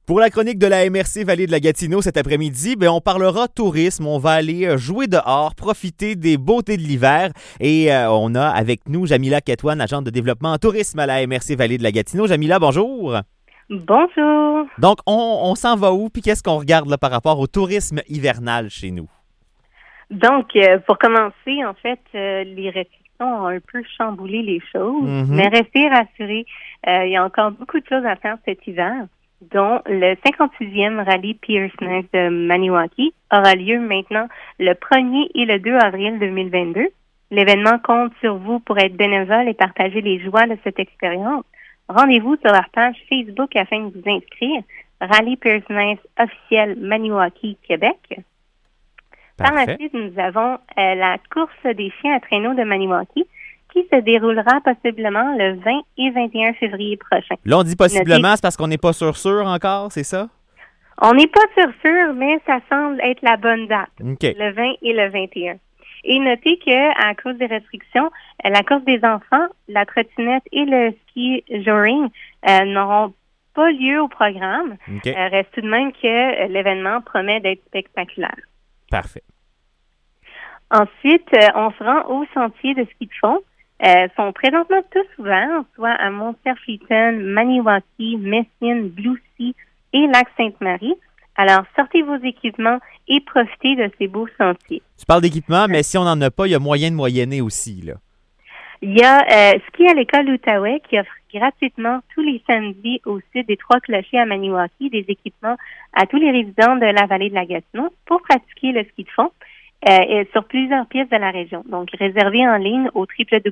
Pour la chronique de la MRC Vallée de la Gatineau cet après-midi, on parlera tourisme. On va aller jouer dehors, profiter des beautés de l'hiver. Et on a avec nous Jamila Ketouane, agente de développement en tourisme à la MRC Vallée de la Gatineau. Jamila, bonjour. Bonjour. Donc, on s'en va où? Puis qu'est-ce qu'on regarde là, par rapport au tourisme hivernal chez nous? Donc, pour commencer, en fait, les restrictions ont un peu chamboulé les choses. Mais restez rassurés, il y a encore beaucoup de choses à faire cet hiver, dont le 56e rallye Pierce Knife de Maniwaki aura lieu maintenant le 1er et le 2 avril 2022. L'événement compte sur vous pour être bénévole et partager les joies de cette expérience. Rendez-vous sur leur page Facebook afin de vous inscrire. Rallye Pierce Knife officiel Maniwaki, Québec. Par la suite, nous avons la course des chiens à traîneau de Maniwaki qui se déroulera possiblement le 20 et 21 février prochain. Là, on dit possiblement, c'est parce qu'on n'est pas sûr encore, c'est ça? On n'est pas sûr, mais ça semble être la bonne date, Okay. Le 20 et le 21. Et notez qu'à cause des restrictions, la course des enfants, la trottinette et le ski joring n'auront pas lieu au programme. Okay. Reste tout de même que l'événement promet d'être spectaculaire. Parfait. Ensuite, on se rend au sentier de ski de fond. Sont présentement tous ouverts, soit à Mont-Cerf-Eaton, Maniwaki, Messine, Blue Sea et Lac-Sainte-Marie. Alors, sortez vos équipements et profitez de ces beaux sentiers. Tu parles d'équipement, mais si on n'en a pas, il y a moyen de moyenner aussi, là. Il y a Ski à l'école l'Outaouais qui offre gratuitement tous les samedis au site des Trois Clochers à Maniwaki des équipements à tous les résidents de la vallée de la Gatineau pour pratiquer le ski de fond sur plusieurs pièces de la région. Donc, réservez en ligne au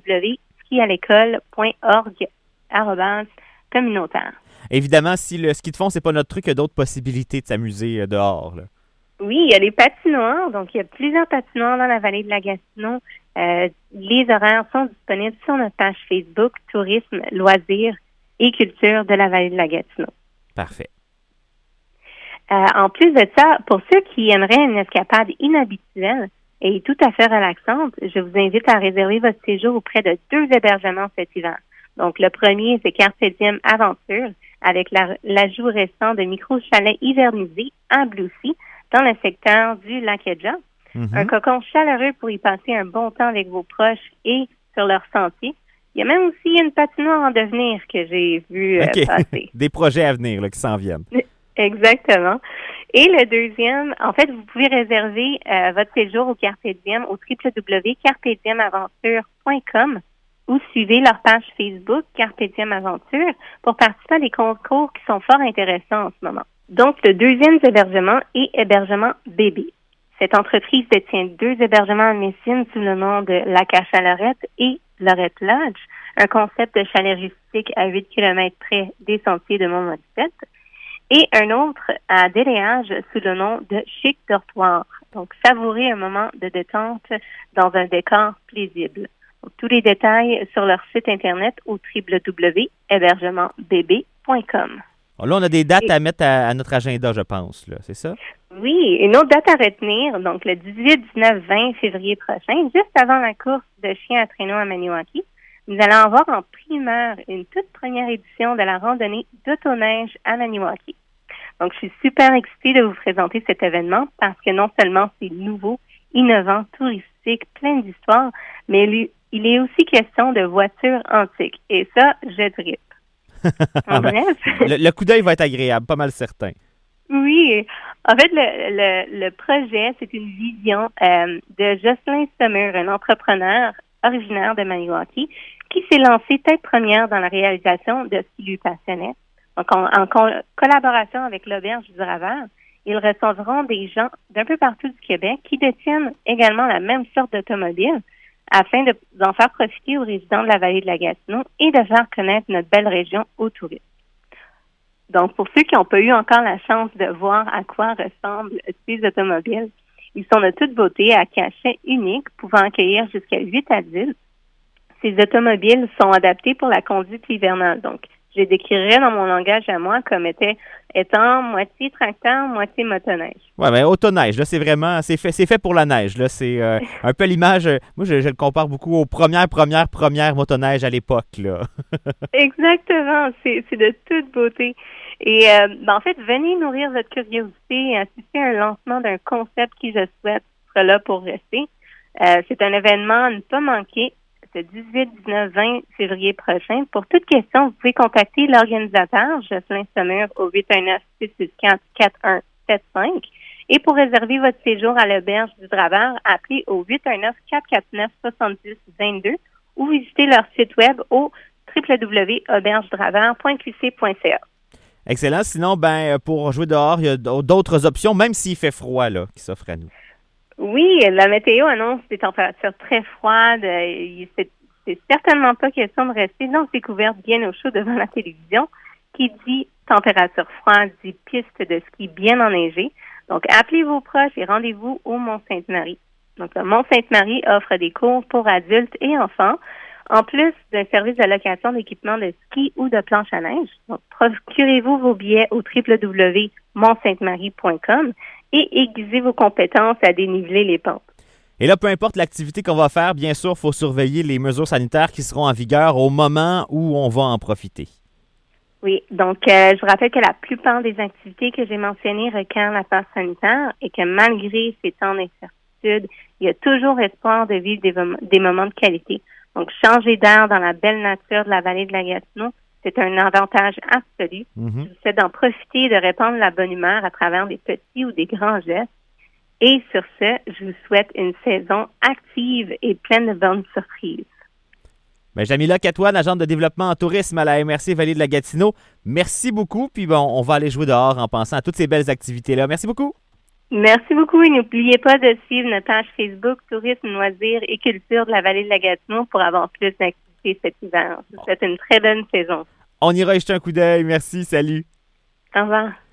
www.skialécole.org/communautaire. Évidemment, si le ski de fond, c'est pas notre truc, il y a d'autres possibilités de s'amuser dehors, là. Oui, il y a les patinoires. Donc, il y a plusieurs patinoires dans la vallée de la Gatineau. Les horaires sont disponibles sur notre page Facebook Tourisme, Loisirs et Culture de la vallée de la Gatineau. Parfait. En plus de ça, pour ceux qui aimeraient une escapade inhabituelle et tout à fait relaxante, je vous invite à réserver votre séjour auprès de 2 hébergements cet hiver. Donc, le premier, c'est Carpe Diem Aventure, avec l'ajout récent de micro-chalets hivernisés à Blue Sea, dans le secteur du Lac-Edja. Un cocon chaleureux pour y passer un bon temps avec vos proches et sur leur sentier. Il y a même aussi une patinoire en devenir que j'ai vu passer. Des projets à venir là, qui s'en viennent. Exactement. Et le deuxième, en fait, vous pouvez réserver votre séjour au Carpe Diem au www.carpediemaventure.com ou suivez leur page Facebook Carpe Diem Aventure pour participer à des concours qui sont fort intéressants en ce moment. Donc, le deuxième hébergement est Hébergement Bébé. Cette entreprise détient 2 hébergements à Messine sous le nom de La Cache-à-Lorette et Lorette Lodge, un concept de chalet rustique à 8 km près des sentiers de Mont-Morissette, et un autre à Déléage sous le nom de Chic Dortoir. Donc, savourez un moment de détente dans un décor paisible. Donc, tous les détails sur leur site Internet au www.hébergementbb.com. Là, on a des dates à mettre à notre agenda, je pense, là, c'est ça? Oui, une autre date à retenir, donc le 18, 19, 20 février prochain, juste avant la course de chiens à traîneau à Maniwaki, nous allons avoir en primeur une toute première édition de la randonnée d'autoneige à Maniwaki. Donc, je suis super excitée de vous présenter cet événement parce que non seulement c'est nouveau, innovant, touristique, plein d'histoires, mais il est aussi question de voitures antiques. Et ça, je trippe. En bref. Le coup d'œil va être agréable, pas mal certain. Oui. En fait, le projet, c'est une vision de Jocelyn Summer, un entrepreneur originaire de Maniwaki, qui s'est lancé tête première dans la réalisation de ce qui lui passionnait. Donc, en collaboration avec l'Auberge du Ravert, ils recevront des gens d'un peu partout du Québec qui détiennent également la même sorte d'automobile afin d'en faire profiter aux résidents de la vallée de la Gatineau et de faire connaître notre belle région aux touristes. Donc, pour ceux qui n'ont pas eu encore la chance de voir à quoi ressemblent ces automobiles, ils sont de toute beauté à cachet unique, pouvant accueillir jusqu'à 8 adultes. Ces automobiles sont adaptés pour la conduite hivernale. Donc, je les décrirais dans mon langage à moi comme étant moitié tracteur, moitié motoneige. Oui, mais autoneige, là, c'est vraiment, c'est fait pour la neige. Là, c'est un peu l'image, moi, je le compare beaucoup aux premières motoneiges à l'époque, là. Exactement, c'est de toute beauté. Et en fait, venez nourrir votre curiosité et assister à un lancement d'un concept qui, je souhaite, sera là pour rester. C'est un événement à ne pas manquer. Le 18, 19, 20 février prochain. Pour toute question, vous pouvez contacter l'organisateur, Jocelyn Saumur, au 819-664-4175. Et pour réserver votre séjour à l'Auberge du Draveur, appelez au 819-449-7022 ou visitez leur site web au www.aubergedraveur.qc.ca. Excellent. Sinon, pour jouer dehors, il y a d'autres options, même s'il fait froid, là, qui s'offrent à nous. Oui, la météo annonce des températures très froides. C'est certainement pas question de rester dans ses couvertes bien au chaud devant la télévision. Qui dit température froide dit piste de ski bien enneigée. Donc, appelez vos proches et rendez-vous au Mont-Sainte-Marie. Donc, le Mont-Sainte-Marie offre des cours pour adultes et enfants, en plus d'un service de location d'équipements de ski ou de planche à neige. Donc, procurez-vous vos billets au www.montsaintemarie.com et aiguisez vos compétences à déniveler les pentes. Et là, peu importe l'activité qu'on va faire, bien sûr, il faut surveiller les mesures sanitaires qui seront en vigueur au moment où on va en profiter. Oui, donc je vous rappelle que la plupart des activités que j'ai mentionnées requièrent la passe sanitaire et que malgré ces temps d'incertitude, il y a toujours espoir de vivre des moments de qualité. Donc, changer d'air dans la belle nature de la vallée de la Gatineau, c'est un avantage absolu. Je vous souhaite d'en profiter et de répandre la bonne humeur à travers des petits ou des grands gestes. Et sur ce, je vous souhaite une saison active et pleine de bonnes surprises. Jamila Ketouane, agente de développement en tourisme à la MRC Vallée de la Gatineau, merci beaucoup. Puis on va aller jouer dehors en pensant à toutes ces belles activités-là. Merci beaucoup. Merci beaucoup et n'oubliez pas de suivre notre page Facebook Tourisme, Loisirs et Culture de la Vallée de la Gatineau pour avoir plus d'activités cet hiver. Je vous souhaite une très bonne saison. On ira y jeter un coup d'œil. Merci. Salut. Au revoir.